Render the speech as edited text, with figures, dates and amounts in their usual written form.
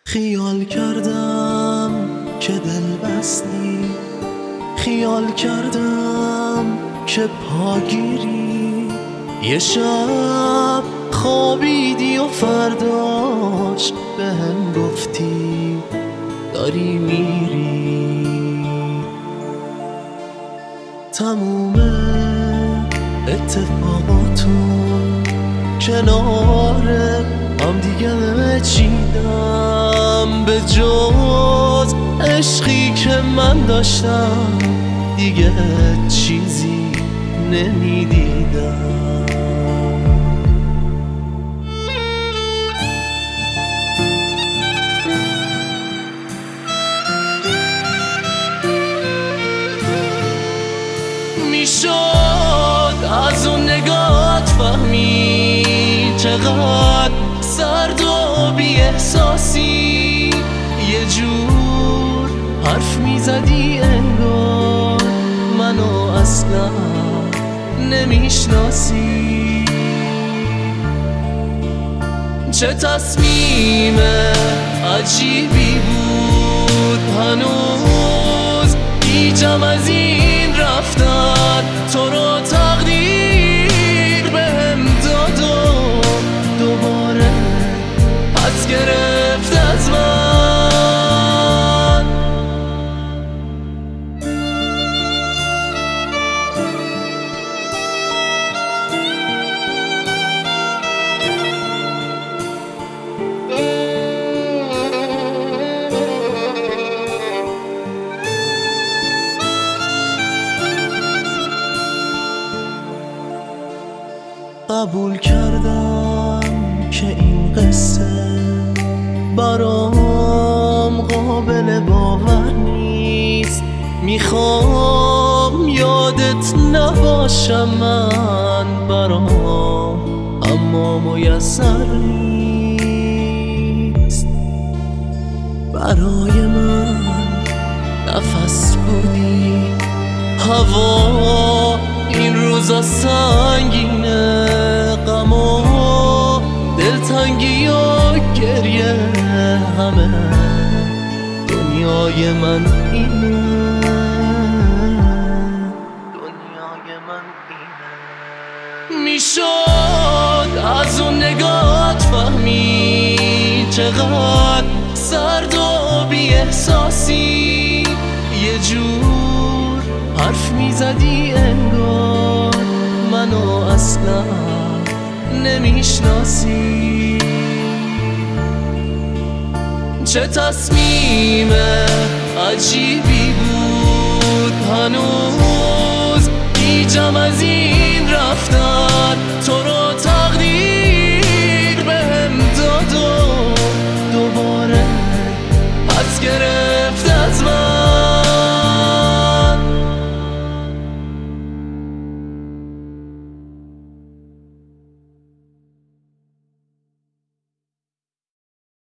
خیال کردم که دل بستی، خیال کردم که پاگیری، یه شب خوابیدی و فرداش بهم گفتی داری میری. تموم اتفاقاتون کنار هم دیگه چیدم، به جز عشقی که من داشتم دیگه چیزی نمیدیدم. میشد از اون نگات فهمید چقدر سرد و بی احساسی، یه جور حرف میزدی انگار منو اصلا نمیشناسی. چه تصمیم عجیبی بود، هنوز گیجم از این رفتن، تو رو تقدیر بهم داد و دوباره پس گرفت از من. قبول کردم که این قصه برام قابل باور نیست، میخوام یادت نباشم من برام، اما میسر نیست. برای من نفس بودی، هوا این روزا سنگینه، غم و دلتنگی و گریه همه دنیای من اینه، دنیای من اینه. میشد از اون نگات فهمید چقدر سرد و بی احساسی، یه جور حرف میزدی انگار منو اصلا نمیشناسی. چه تصمیم عجیبی بود، هنوز